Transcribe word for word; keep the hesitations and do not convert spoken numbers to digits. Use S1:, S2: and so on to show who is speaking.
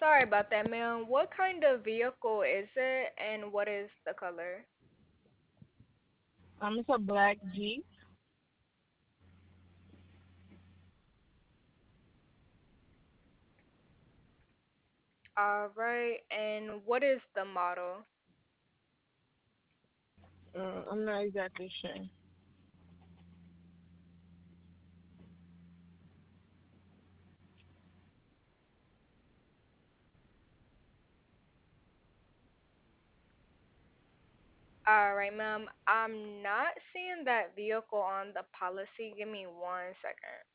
S1: Sorry about that, ma'am. What kind of vehicle is it and what is the color?
S2: Um, it's a black Jeep.
S1: All right, and what is the model?
S2: Uh, I'm not exactly sure.
S1: All right, ma'am. I'm not seeing that vehicle on the policy. Give me one second.